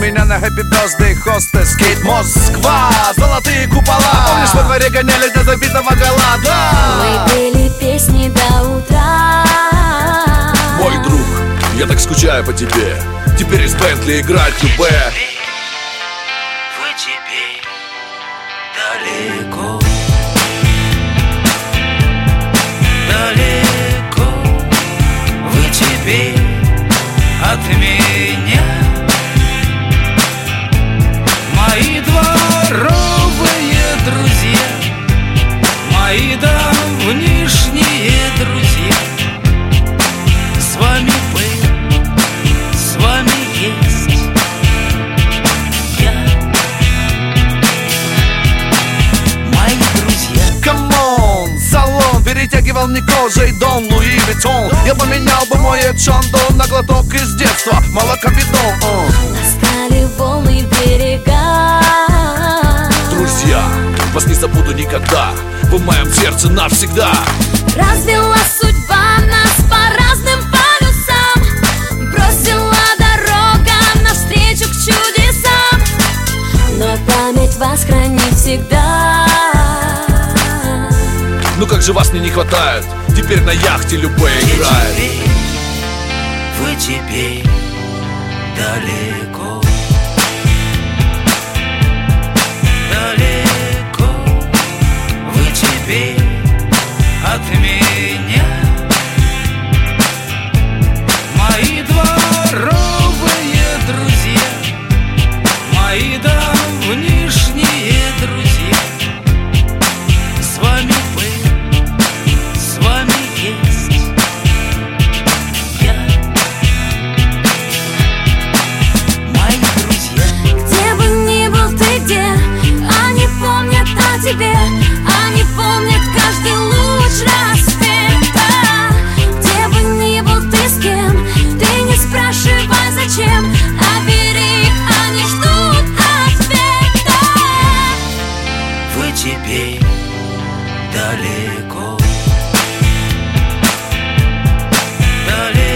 меня на Happy Birthday Hostess Кейт Москва, золотые купола. Помнишь, во дворе гоняли до забитого гола, да? Мы пели песни до утра. Мой друг, я так скучаю по тебе. Теперь из Бентли играть любэ. Вы теперь далеко, далеко. Вы теперь от меня. Мои дворовые друзья, мои давнишние друзья. С вами был, с вами есть я. Мои друзья. Камон, салон перетягивал мне кожей Дон Луи Виттон. Я поменял бы мой Чандон на глоток из детства, молокобидон. Настали волны берега. Друзья, вас не забуду никогда. Вы в моем сердце навсегда. Развела судьба нас по разным полюсам. Бросила дорога навстречу к чудесам. Но память вас хранит всегда. Ну как же вас мне не хватает. Теперь на яхте любэ играет. Вы теперь далеко, далеко. Вы теперь от меня. Мои дворовые друзья, мои давнишние друзья. С вами был, с вами есть я. Мои друзья. Где бы ни был ты, где, они помнят о тебе. Они помнят каждый луч рассвета. Где бы ни был ты, с кем, ты не спрашивай зачем, а бери их, они ждут ответа. Вы теперь далеко, далеко.